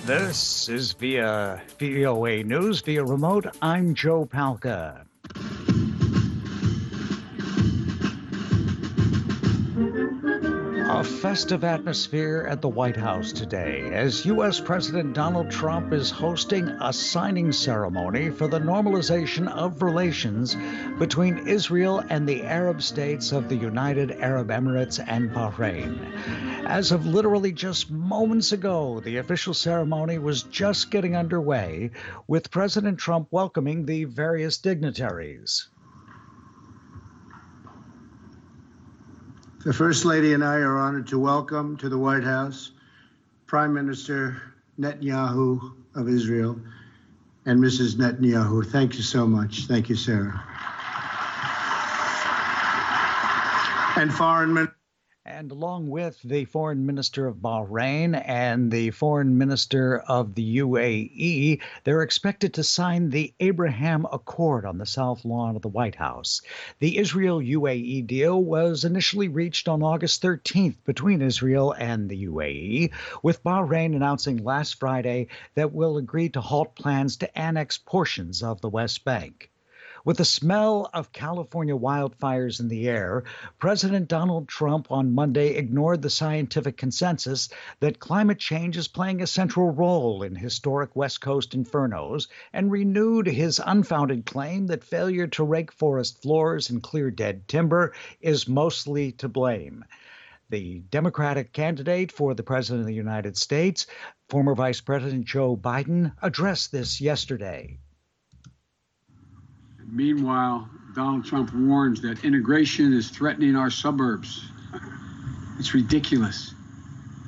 This is via VOA News via remote. I'm Joe Palca. A festive atmosphere at the White House today as U.S. President Donald Trump is hosting a signing ceremony for the normalization of relations between Israel and the Arab states of the United Arab Emirates and Bahrain. As of literally just moments ago, the official ceremony was just getting underway, with President Trump welcoming the various dignitaries. The First Lady and I are honored to welcome to the White House Prime Minister Netanyahu of Israel and Mrs. Netanyahu. Thank you so much. Thank you, Sarah. And Foreign Minister. And along with the Foreign Minister of Bahrain and the Foreign Minister of the UAE, they're expected to sign the Abraham Accord on the South Lawn of the White House. The Israel-UAE deal was initially reached on August 13th between Israel and the UAE, with Bahrain announcing last Friday that will agree to halt plans to annex portions of the West Bank. With the smell of California wildfires in the air, President Donald Trump on Monday ignored the scientific consensus that climate change is playing a central role in historic West Coast infernos and renewed his unfounded claim that failure to rake forest floors and clear dead timber is mostly to blame. The Democratic candidate for the President of the United States, former Vice President Joe Biden, addressed this yesterday. Meanwhile, Donald Trump warns that integration is threatening our suburbs. It's ridiculous.